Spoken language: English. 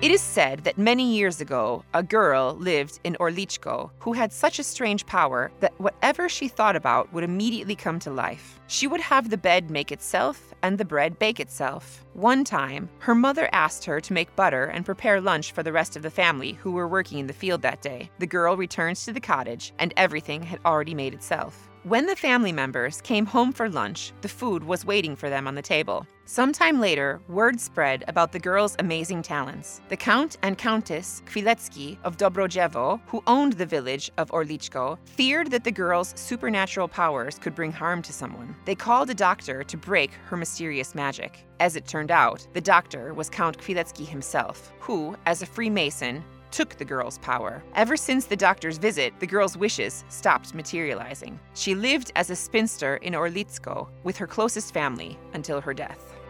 It is said that many years ago, a girl lived in Orlichko who had such a strange power that whatever she thought about would immediately come to life. She would have the bed make itself and the bread bake itself. One time, her mother asked her to make butter and prepare lunch for the rest of the family who were working in the field that day. The girl returned to the cottage and everything had already made itself. When the family members came home for lunch, the food was waiting for them on the table. Sometime later, word spread about the girl's amazing talents. The Count and Countess Kwilecki of Dobrojewo, who owned the village of Orlichko, feared that the girl's supernatural powers could bring harm to someone. They called a doctor to break her mysterious magic. As it turned out, the doctor was Count Kwilecki himself, who, as a Freemason, took the girl's power. Ever since the doctor's visit, the girl's wishes stopped materializing. She lived as a spinster in Orlitzko with her closest family until her death.